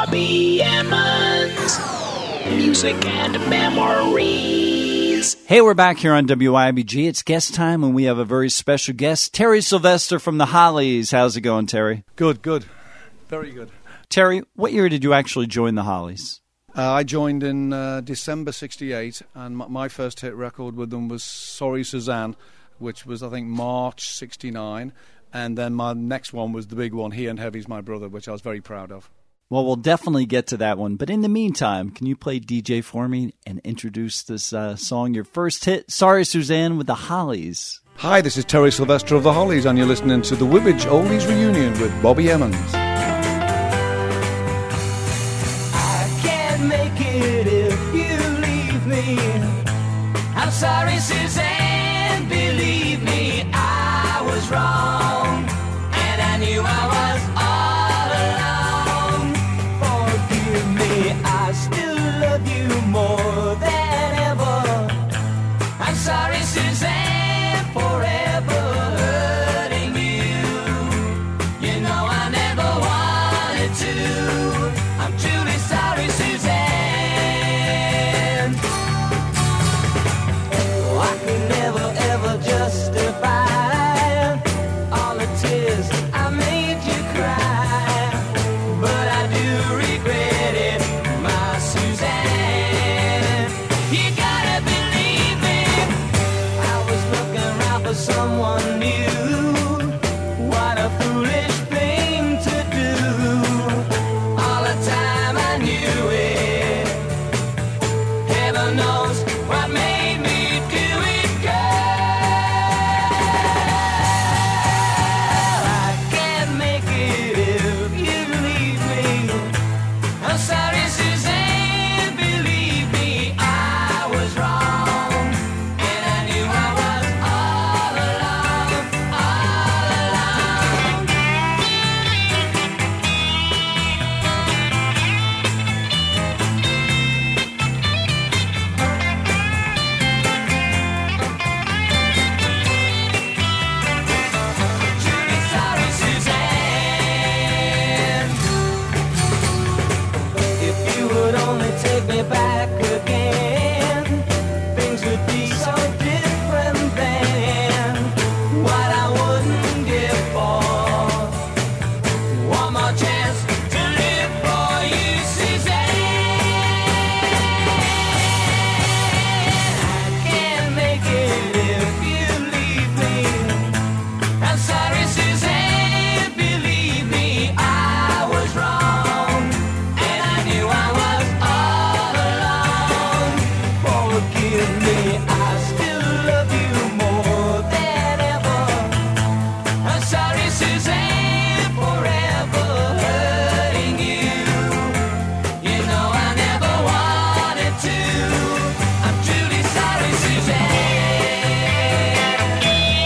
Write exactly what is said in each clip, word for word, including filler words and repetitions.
Bobby Emmons. Music and memories. Hey, we're back here on W I B G. It's guest time, and we have a very special guest, Terry Sylvester from the Hollies. How's it going, Terry? Good, good. Very good. Terry, what year did you actually join the Hollies? Uh, I joined in uh, December sixty-eight, and my, my first hit record with them was Sorry Suzanne, which was, I think, March sixty-nine. And then my next one was the big one, He and Heavy's My Brother, which I was very proud of. Well, we'll definitely get to that one. But in the meantime, can you play D J for me and introduce this uh, song, your first hit, Sorry Suzanne with the Hollies? Hi, this is Terry Sylvester of the Hollies, and you're listening to the Wibbage Oldies Reunion with Bobby Emmons. I can't make it if you leave me. I'm sorry, Suzanne, believe me, I was wrong, and I knew I was all alone. Forgive me, I still love you more than ever. I'm sorry, Suzanne, forever hurting you. You know I never wanted to. I'm truly sorry, Suzanne. Oh, I can never ever justify all the tears I made you cry, but I do regret it, my Suzanne. You gotta believe me, I was looking around for someone new. What a foolish thing to do. All the time I knew it. Heaven knows what made me do it, girl. I can't make it if you leave me. I'm sorry, Suzanne, believe me, I was wrong, and I knew I was all alone, all alone. Truly sorry, Suzanne. If you would only take me back again, things would be so different then. What I wouldn't give for one more chance to live for you, Suzanne. I can't make it if you leave me. I'm sorry, Suzanne, believe me, I was wrong, and I knew I was all alone. Forgive me, I still love you more than ever. I'm sorry, Suzanne, forever hurting you. You know I never wanted to. I'm truly sorry, Suzanne.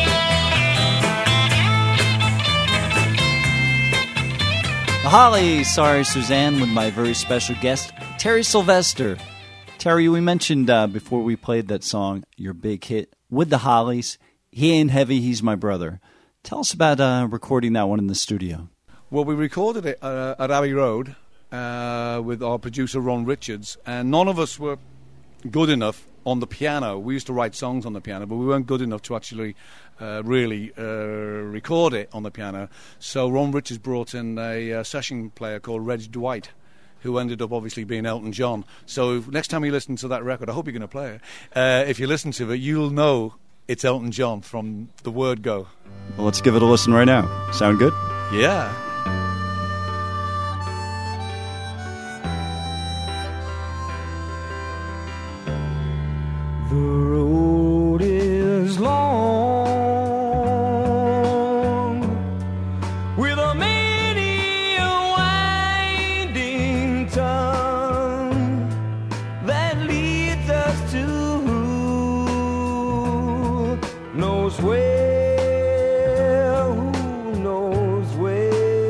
The Hollies, Sorry Suzanne, with my very special guest, Terry Sylvester. Terry, we mentioned uh, before we played that song, your big hit with the Hollies, He Ain't Heavy, He's My Brother. Tell us about uh, recording that one in the studio. Well, we recorded it uh, at Abbey Road uh, with our producer Ron Richards, and none of us were good enough on the piano. We used to write songs on the piano, but we weren't good enough to actually uh, really uh, record it on the piano. So Ron Richards brought in a uh, session player called Reg Dwight, who ended up obviously being Elton John. So if, next time you listen to that record, I hope you're going to play it, uh, if you listen to it, you'll know it's Elton John from the word go. Well, let's give it a listen right now. Sound good? Yeah. The road is long, with a many a winding tongue that leads us to who knows where, who knows where.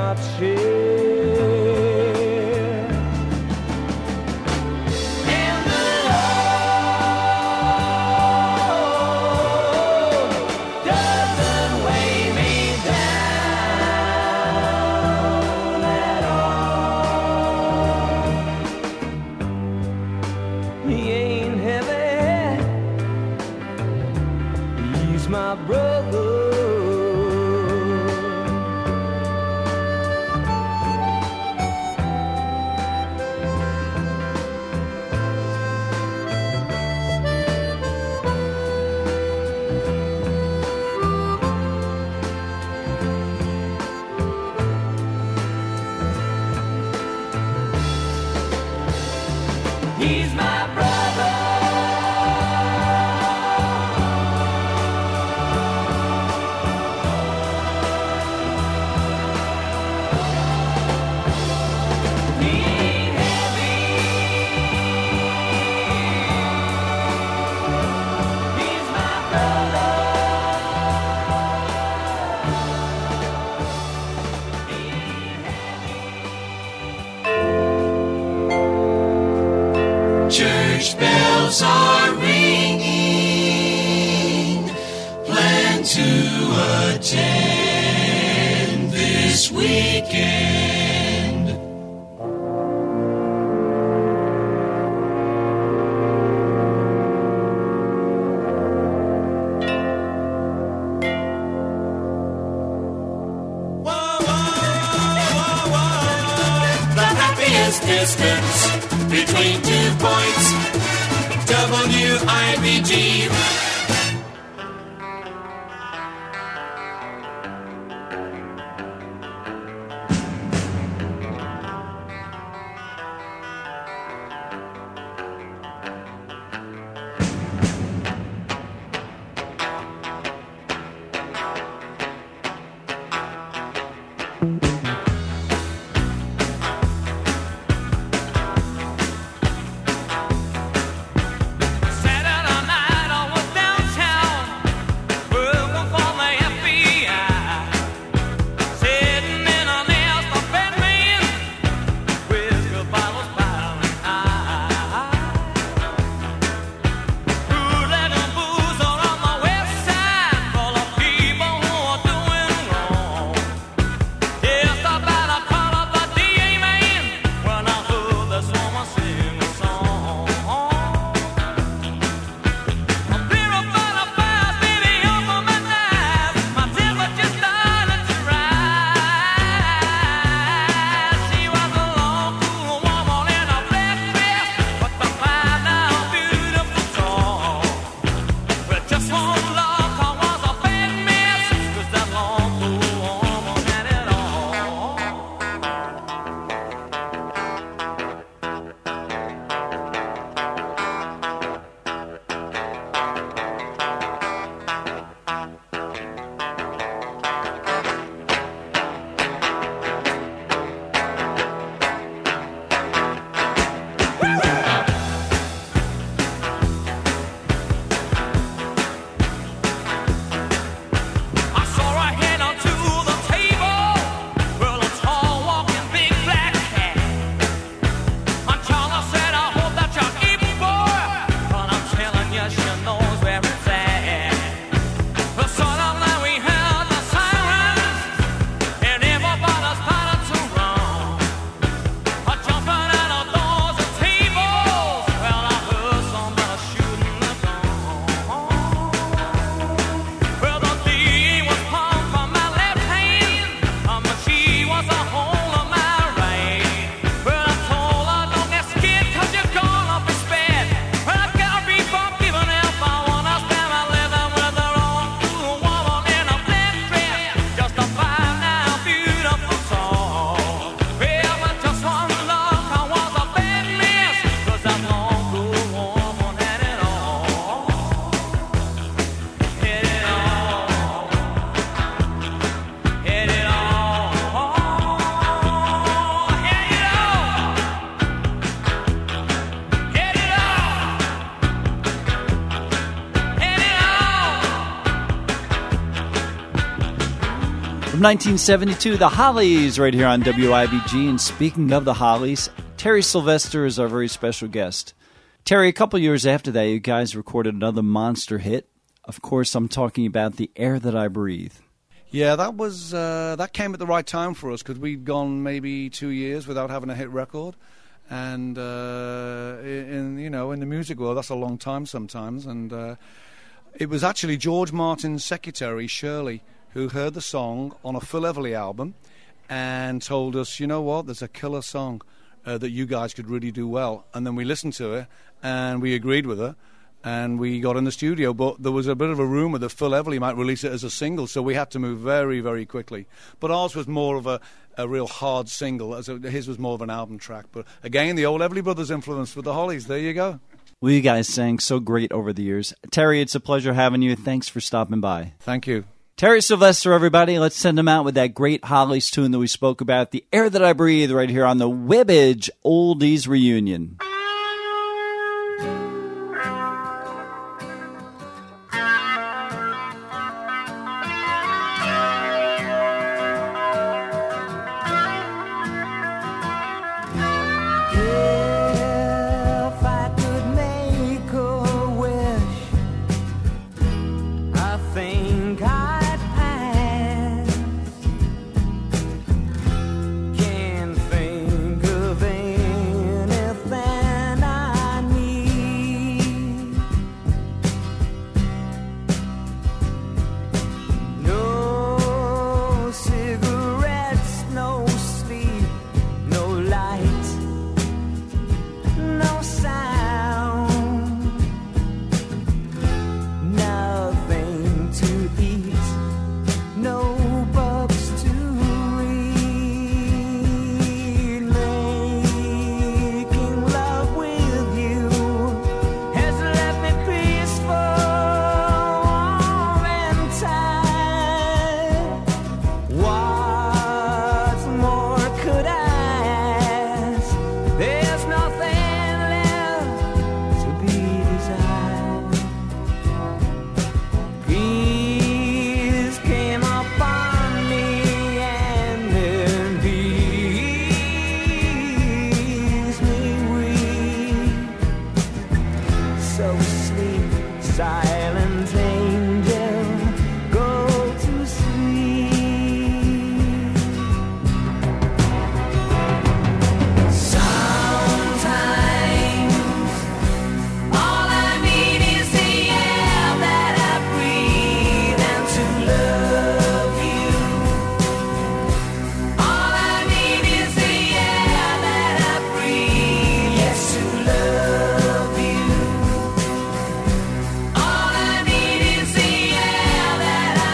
cannot share. And the road doesn't weigh me down at all. He ain't heavy, he's my brother. He's my brother. He ain't heavy. He's my brother. He ain't heavy. Church bells are ringing. Plan to attend this weekend. The happiest distance between two points. W I B G. Saturday night I was From nineteen seventy-two, the Hollies, right here on W I B G. And speaking of the Hollies, Terry Sylvester is our very special guest. Terry, a couple years after that, you guys recorded another monster hit. Of course, I'm talking about The Air That I Breathe. Yeah, that was uh, that came at the right time for us, because we'd gone maybe two years without having a hit record. And uh, in you know in the music world, that's a long time sometimes. And uh, it was actually George Martin's secretary, Shirley, who heard the song on a Phil Everly album and told us, you know what, there's a killer song uh, that you guys could really do well. And then we listened to it, and we agreed with her, and we got in the studio. But there was a bit of a rumour that Phil Everly might release it as a single, so we had to move very, very quickly. But ours was more of a, a real hard single. As a, his was more of an album track. But again, the old Everly Brothers influence with the Hollies. There you go. Well, you guys sang so great over the years. Terry, it's a pleasure having you. Thanks for stopping by. Thank you. Terry Sylvester, everybody. Let's send him out with that great Hollies tune that we spoke about, The Air That I Breathe, right here on the Wibbage Oldies Reunion. If I could make a wish, I think I'd pass. Can't think of anything I need. No cigarettes, no sleep, no light. No sound, nothing to eat, no books to read. Making love with you has left me peaceful, warm and tired. What more could I ask? There's nothing left to be desired. Peace came upon me and then peace me weak. So sleep, silent angel, go to sleep. Sometimes all I need is the air that I breathe, and to love you. All I need is the air that I breathe, yes, to love you. All I need is the air that I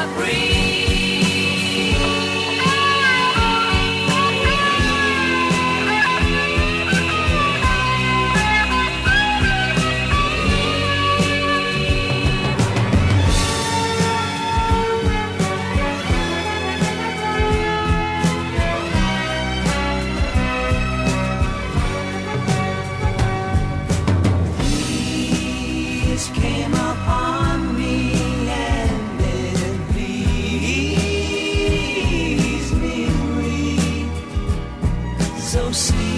Peace came upon me and then please me weak. So sleep.